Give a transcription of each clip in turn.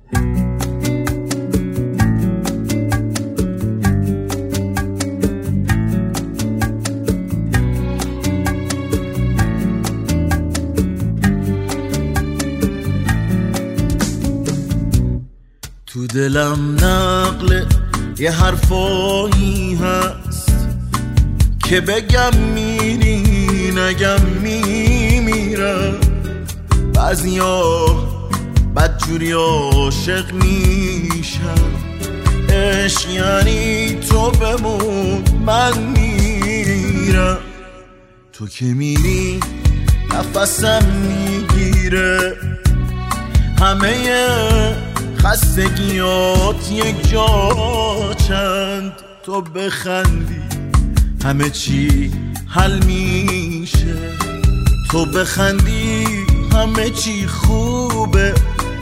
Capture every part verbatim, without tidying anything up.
تو دلم نقل یه حرفایی هست که بگم میری نگم میمیرم. بعضیا بدجوری عاشق میشم، عشق یعنی تو بمون من میرم. تو که میری نفسم میگیره، همه خستگیات یک جا چند. تو بخندی همه چی حل میشه، تو بخندی همه چی خوبه.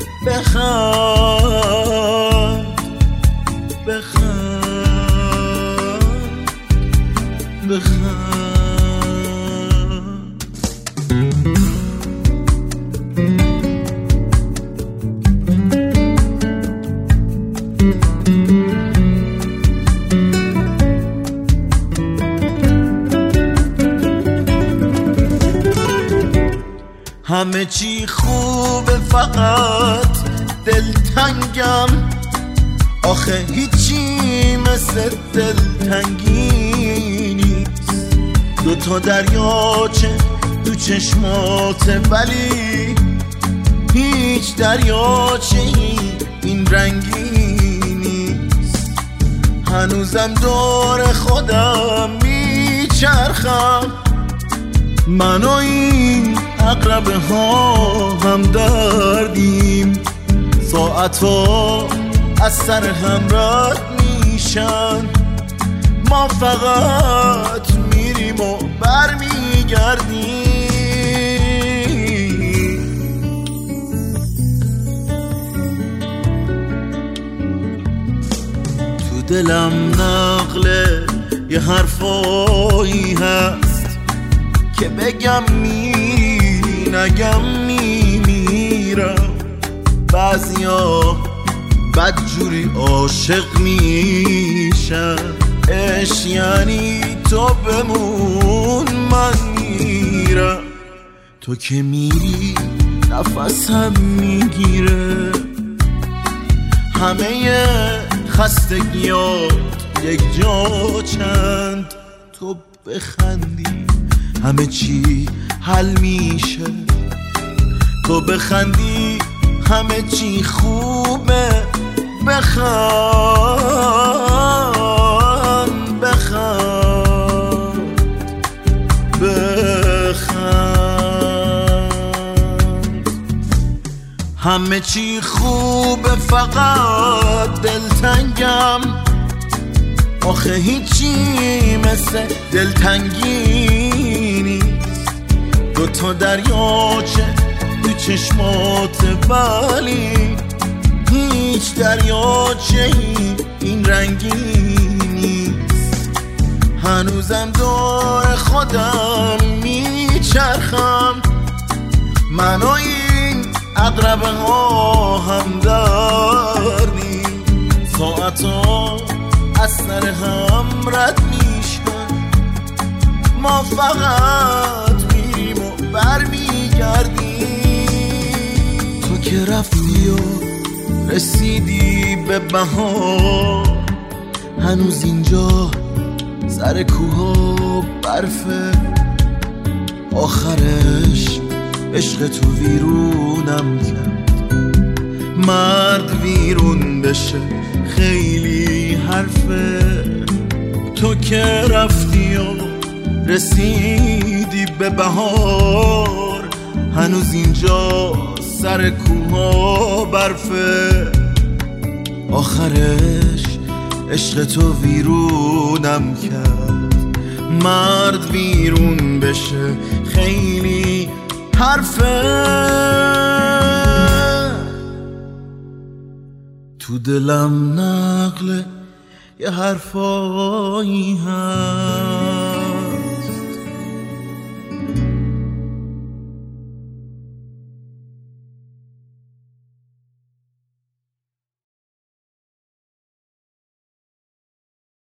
بخند بخند بخند. همه چی خوبه فقط دلتنگم، آخه هیچی مثل دلتنگی نیست. دوتا دریاچه تو چشماته ولی هیچ دریاچه این رنگی نیست. هنوزم دور خودم میچرخم، من و این عقربه ها هم دردیم. ساعتا از سر هم رد میشن، ما فقط میریم و برمیگردیم. تو دلم نقل یه حرفایی هست که بگم میری نگم میمیرم. بعضیا بدجوری عاشق میشن، عشق یعنی تو بمون من میرم. تو که میری نفسم میگیره، همه خستگیات یک جا چند. تو بخندی همه چی حل میشه، تو بخندی همه چی خوبه. بخند بخند بخند. همه چی خوبه فقط دلتنگم، آخه هیچی مثل دلتنگی نیست. دوتا دریاچه تو چشمات ولی هیچ دریاچه این رنگی نیست. هنوزم دور خودم میچرخم، من و این عقربه ها هم دردیم. ساعتا از سر هم رد میشن، ما فقط میریم و برمیگردیم. تو که رفتی و رسیدی به بهار، هنوز اینجا سر کوها برفه. آخرش عشق تو ویرونم کرد، مرد ویرون بشه خیلی حرفه. تو که رفتی و رسیدی به بهار، هنوز اینجا سر کوها برفه. آخرش عشق تو ویرونم کرد، مرد ویرون بشه خیلی حرفه. تو دلم نقل یه حرفایی هست.